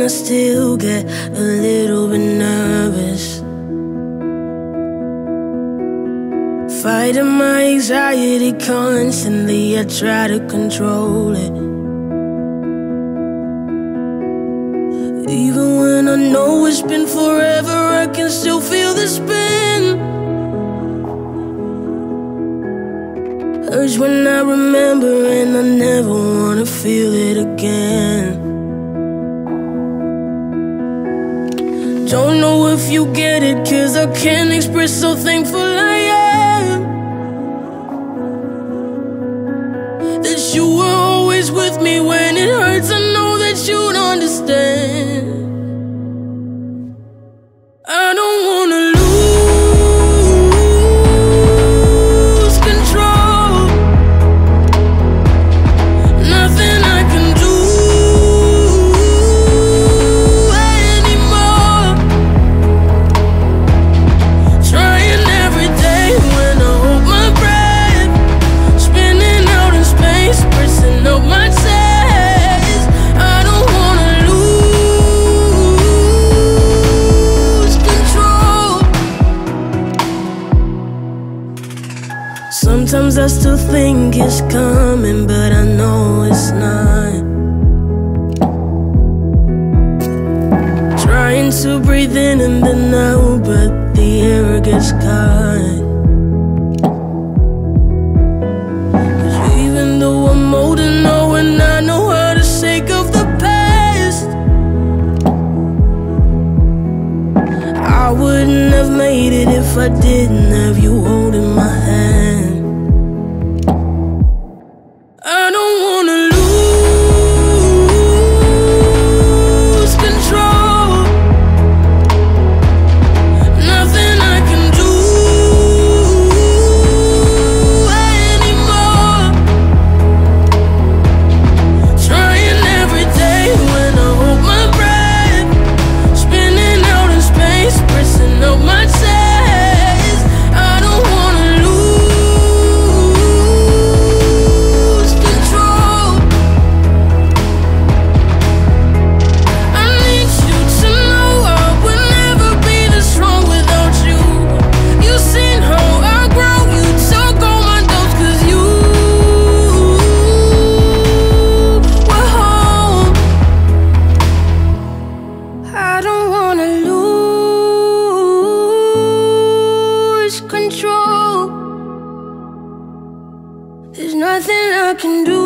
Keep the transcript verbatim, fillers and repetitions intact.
I still get a little bit nervous. Fighting my anxiety constantly, I try to control it. Even when I know it's been forever, I can still feel the spin. Urge when I remember, and I never wanna feel it again. Don't know if you get it, cause I can't express how thankful I am that you were always with me when it hurts. I know that you'd understand. I don't wanna lose control. Nothing I can do anymore. Trying every day when I hold my breath, spinning out in space, pressing up my chest. I don't wanna lose control. Sometimes I still think it's coming, but I know it's not. Trying to breathe in and then out, but the air gets caught. 'Cause even though I'm older now and I know how to shake off the past, I wouldn't have made it if I didn't have you holding my hand. I don't wanna lose control. Nothing I can do anymore. Trying every day when I hold my breath, spinning out in space, pressing up my chest. I don't wanna lose control. I need you to know I would never be this strong without you. You seen how I grow, you took all my doubts, 'cause you were home. I don't wanna lose control. There's nothing I can do